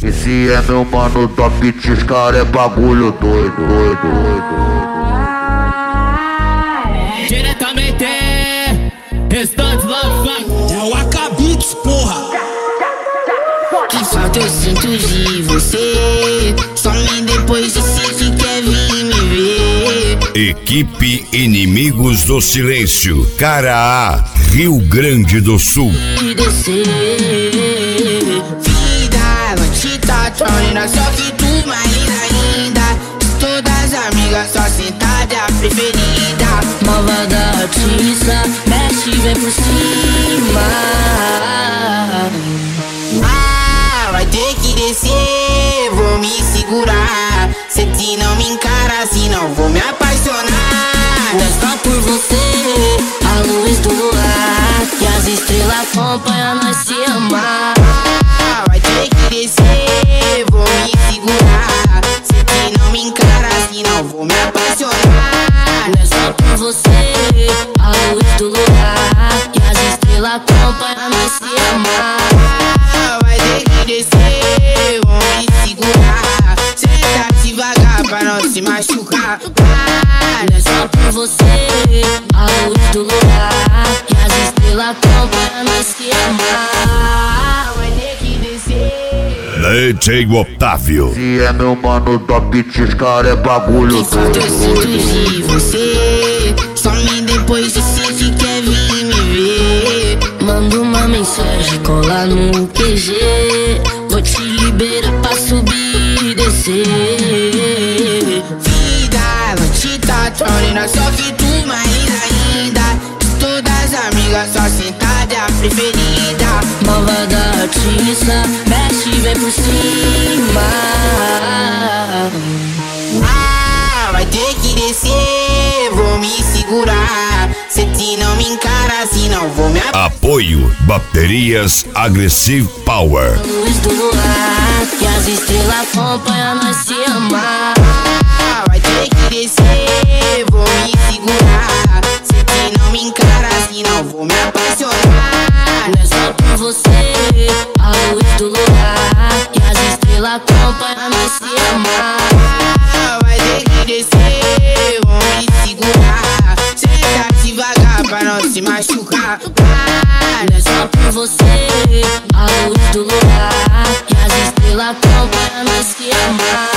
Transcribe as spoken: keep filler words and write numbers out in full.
Esse é meu mano top, os cara é bagulho doido, doido, doido. Diretamente, restante Love Funk. É o Acabits, porra. Que falta eu sinto de você. Some depois disse que quer vir me ver. Equipe Inimigos do Silêncio, Cara A, Rio Grande do Sul. E descer. Vida, vou te tatuar, só que tu mais linda ainda. Todas as amigas, só sentada a preferida. Malvada artista, mexe vem por cima. Ah, vai ter que descer, vou me segurar. Se te não me encara, assim não vou me apaixonar. Não é só por você, a luz do luar, que as estrelas acompanham nós se amar. Ah, vai ter que descer, vou me segurar. Se te não me encara, assim não vou me apaixonar. Não é só por você, a luz do luar, que as estrelas acompanham nós se amar. Ah, vai ter que descer, vou me segurar. Senta devagar pra não se machucar. Ah, não é só por você, a luz do lugar, que as estrelas acompanham nós se amar. Vai ter que descer. D J Otávio. Esse é meu mano top, os cara é bagulho Que falta eu sinto doido. de você. Some depois disse que quer vir me ver. Manda uma mensagem, cola no Q G. Vou te liberar pra subir e descer. Vida, vou te tatuar, só que tu mais linda ainda. Todas as amigas, só sentada a preferida. Malvada artista, mexe vem por cima. Ah, vai ter que descer, vou me segurar. Se te não me encara, assim não vou me apaixonar. Apoio Baterias Aggressive Power. Luz do luar, que as estrelas acompanham nós se amar. Ah, vai ter que descer, vou me segurar. Se te não me encara, assim não vou me apaixonar. Não é só por você, a luz do luar, que as estrelas acompanham nós se amar. Ah, vai ter que descer, vou me segurar. Senta devagar pra não se machucar. Ah, não é só por você, a luz do luar, que as estrelas acompanham nós se amar.